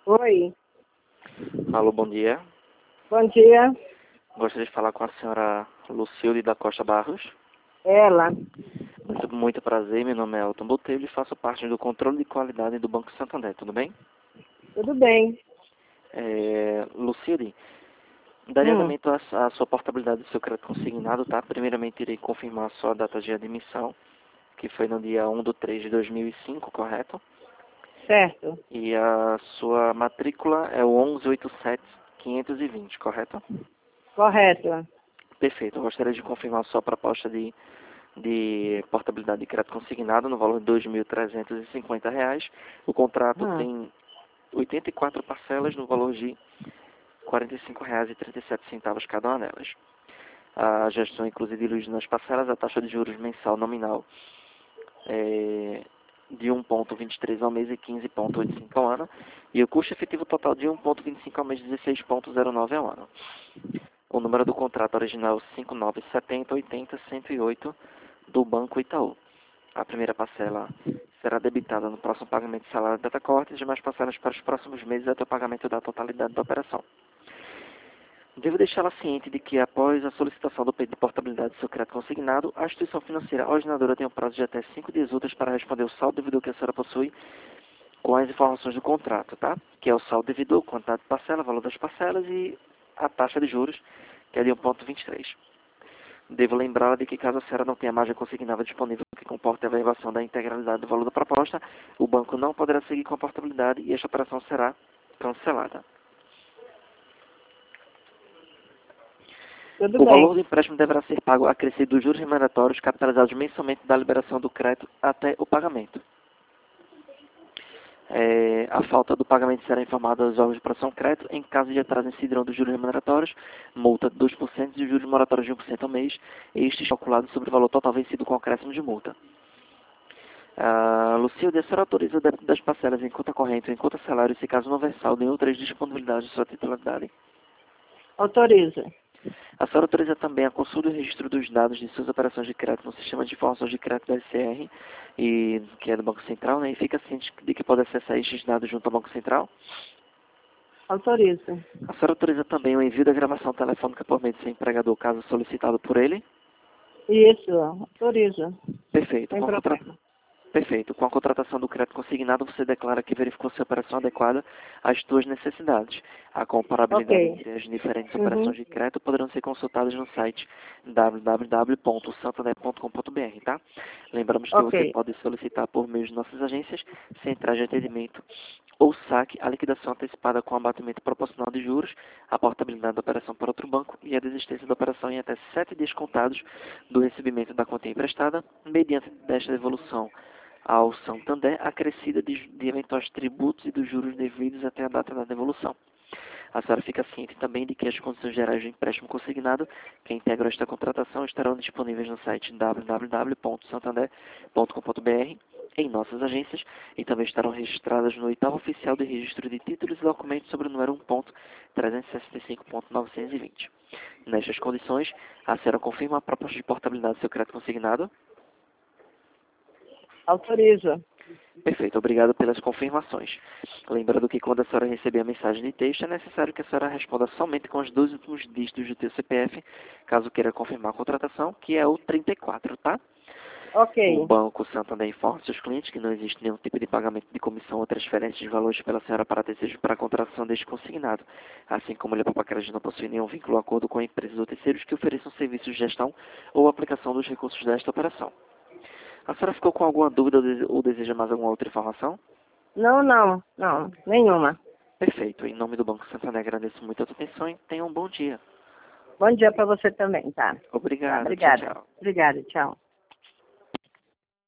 Oi, Alô, bom dia. bom dia. Gostaria de falar com a senhora Lucilde da Costa Barros. Ela. Muito prazer, meu nome é Elton Botelho e faço parte do controle de qualidade do Banco Santander, tudo bem? Tudo bem? Lucilde, daria Hum, andamento à sua portabilidade do seu crédito consignado, tá? Primeiramente, irei confirmar a sua data de admissão, que foi no dia 1/3 de 2005, correto? certo. E a sua matrícula é o 1187-520, correto? Correto. Perfeito. Eu gostaria de confirmar a sua proposta de portabilidade de crédito consignado no valor de R$ 2.350. O contrato Hum, tem 84 parcelas no valor de R$ 45,37 cada uma delas. A gestão inclusive dilui nas parcelas a taxa de juros mensal nominal de 1,23 ao mês e 15,85 ao ano, e o custo efetivo total de 1,25 ao mês e 16,09 ao ano. O número do contrato original é 5970-80-108 do Banco Itaú. A primeira parcela será debitada no próximo pagamento de salário de data corte e as demais parcelas para os próximos meses até o pagamento da totalidade da operação. Devo deixá-la ciente de que, após a solicitação do pedido de portabilidade do seu crédito consignado, a instituição financeira originadora tem um prazo de até 5 dias úteis para responder o saldo devedor que a senhora possui com as informações do contrato, tá? Que é o saldo devedor, quantidade de parcela, valor das parcelas e a taxa de juros, que é de 1,23. Devo lembrá-la de que, caso a senhora não tenha margem consignada disponível que comporte a verbação da integralidade do valor da proposta, o banco não poderá seguir com a portabilidade e esta operação será cancelada. tudo O valor bem. do empréstimo deverá ser pago acrescido dos juros remuneratórios capitalizados mensalmente da liberação do crédito até o pagamento. A falta do pagamento será informada aos órgãos de proteção de crédito. Em caso de atraso, incidirão dos juros remuneratórios, multa de 2% e juros moratórios de 1% ao mês, estes calculados sobre o valor total vencido com acréscimo de multa. Lucilde, a senhora autoriza o débito das parcelas em conta corrente ou em conta salário, se caso não houver saldo em outras disponibilidades de sua titularidade? Autoriza. A senhora autoriza também a consulta e o registro dos dados de suas operações de crédito no sistema de informações de crédito da SCR, que é do Banco Central, né? E fica ciente de que pode acessar estes dados junto ao Banco Central? Autoriza. A senhora autoriza também o envio da gravação telefônica por meio do seu empregador, caso solicitado por ele? Isso, autoriza. Perfeito. Sem problema. Perfeito. Com a contratação do crédito consignado, você declara que verificou se a operação adequada às suas necessidades. A comparabilidade Ok. entre as diferentes Uhum. operações de crédito poderão ser consultadas no site www.santander.com.br, tá? Lembramos que você Ok. pode solicitar por meio de nossas agências, centrais de atendimento ou saque a liquidação antecipada com abatimento proporcional de juros, a portabilidade da operação para outro banco e a desistência da operação em até 7 dias contados do recebimento da quantia emprestada, mediante desta devolução ao Santander acrescida de eventuais tributos e dos juros devidos até a data da devolução. A senhora fica ciente também de que as condições gerais de empréstimo consignado que integram esta contratação estarão disponíveis no site www.santander.com.br, em nossas agências, e também estarão registradas no oitavo oficial de registro de títulos e documentos sobre o número 1.365.920. Nestas condições, a senhora confirma a proposta de portabilidade do seu crédito consignado? Autoriza. Perfeito, obrigado pelas confirmações. Lembrando que quando a senhora receber a mensagem de texto, é necessário que a senhora responda somente com os 2 últimos dígitos do teu CPF, caso queira confirmar a contratação, que é o 34, tá? O Ok. Banco Santander informa seus clientes que não existe nenhum tipo de pagamento de comissão ou transferência de valores pela senhora para terceiros para a contratação deste consignado, assim como ele para crédito não possui nenhum vínculo ou acordo com empresas ou terceiros que ofereçam serviços de gestão ou aplicação dos recursos desta operação. A senhora ficou com alguma dúvida ou deseja mais alguma outra informação? Não, não, não. Nenhuma. Perfeito. Em nome do Banco Santander, agradeço muito a sua atenção e tenha um bom dia. Bom dia para você também, tá? Tá, Obrigado. Tchau, obrigada. tchau. Obrigada, tchau.